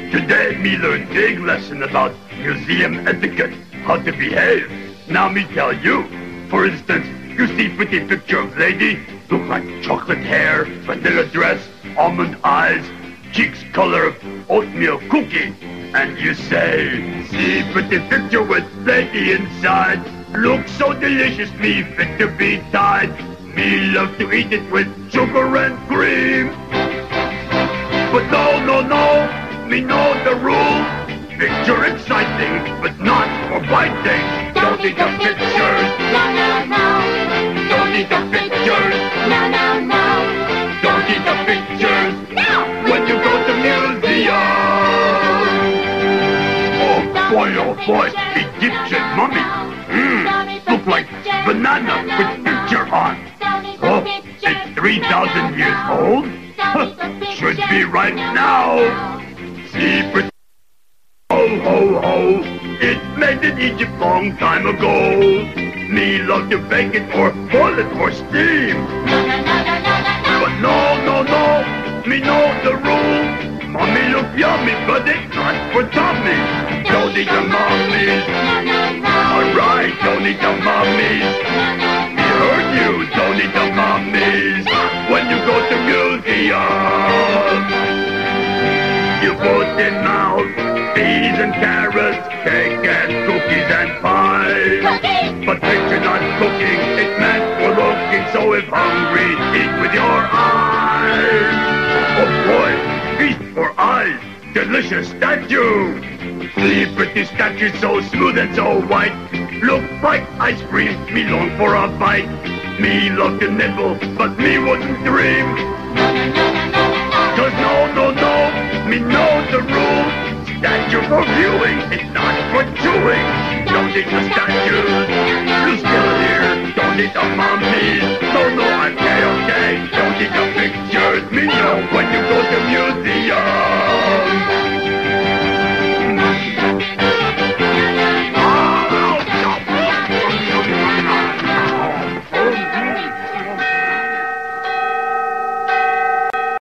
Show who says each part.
Speaker 1: Today me learn big lesson about museum etiquette, how to behave. Now me tell you. For instance, you see pretty picture of lady, look like chocolate hair, vanilla dress, almond eyes, cheeks color of oatmeal cookie. And you say, see pretty picture with lady inside, looks so delicious, me fit to be tied. Me love to eat it with sugar and cream. But no, me know the rule. Picture exciting, but not for biting. Don't eat the pictures.
Speaker 2: No.
Speaker 1: Don't eat the pictures.
Speaker 2: No.
Speaker 1: Don't eat the pictures.
Speaker 2: No.
Speaker 1: When you go to museum. Oh boy, Egyptian mummy. Look like banana with picture on. Oh, it's 3,000 years old? Should be right now. See, ho, it made in Egypt long time ago. Me love to bake it or boil it or steam. But no, me know the rule. Mommy look yummy, but it's not for tummy. Don't eat the mummies. Alright, don't eat the mummies. Me heard you, don't eat the mummies. When you go to museum, you put in mouth peas and carrots, cake and cookies and pie. But picture not cooking, it's meant for looking. So if hungry, eat with your eyes. Oh boy, feast for eyes, delicious statue. See pretty statue so smooth and so white. Look like ice cream, me long for a bite. Me love to nibble, but me wouldn't dream. Cause no, me know the rule. Statue for viewing, it's not for chewing. Don't eat the statues.